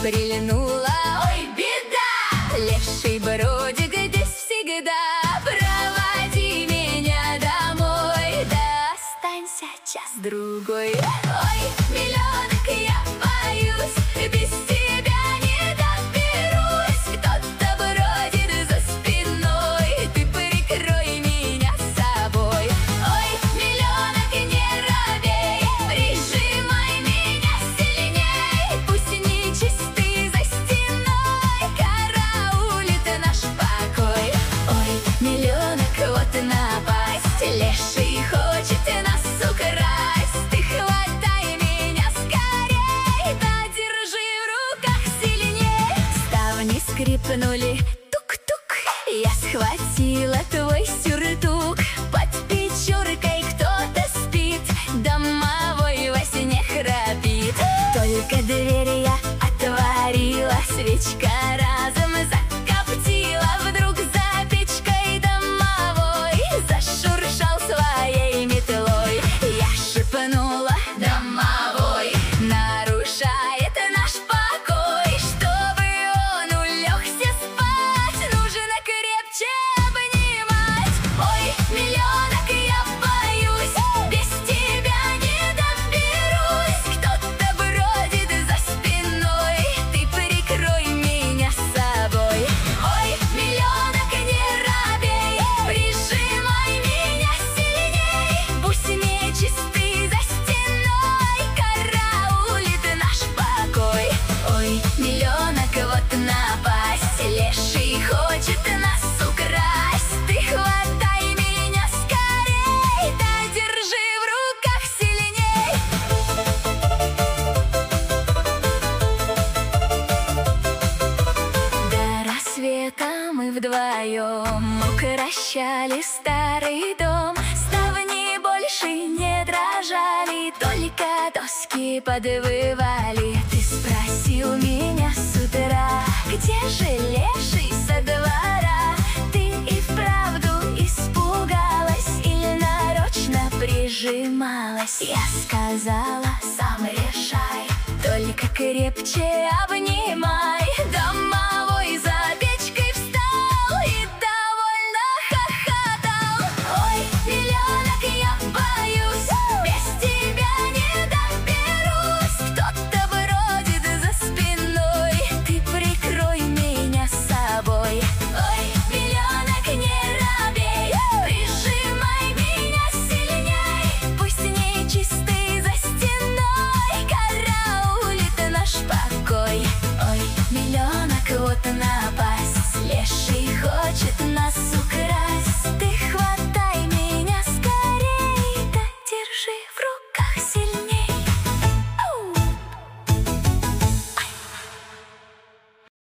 прильнула. Ой, беда! Леший бродит здесь всегда. Проводи меня домой, да останься час-другой. Ой, миллионок, я боюсь, без тебя не доберусь. Кто-то бродит за спиной, ты прикрой меня собой. Ой, миллионок, не робей, прижимай меня сильней. Пусть нечистый за стеной караулит наш покой. Ой, миллионок, вот напасть, леший хочет нас украсть. Ты хватай меня скорей, да держи в руках сильней. Ставни скрипнули, тук-тук, я схватила твой сюртук. Под печуркой кто-то спит, домовой во сне храпит. Только дверь я отворила, свечка разом закоптила. Вдруг за печкой домовой зашуршал своей метлой. Я шепнула: домовой нарушает наш покой. Чтобы он улегся спать, нужно крепче обнимать. Ой, миллионок, я боюсь, без тебя не доберусь. Кто-то бродит за спиной, ты прикрой меня собой. Ой, миллионок, не робей, прижимай меня сильней. Пусть нечистый за стеной караулит наш покой. Ой, миллионок, вот напасть, леший хочет нас украсть. Ты хватай меня скорей, да держи в руках сильней. До рассвета мы вдвоем укращали старый дом. Ставни больше не дрожали, только доски подвывали. Ты спросил меня с утра, где же леший со двора? Ты и вправду испугалась или нарочно прижималась? Я сказала: сам решай, только крепче обнимай.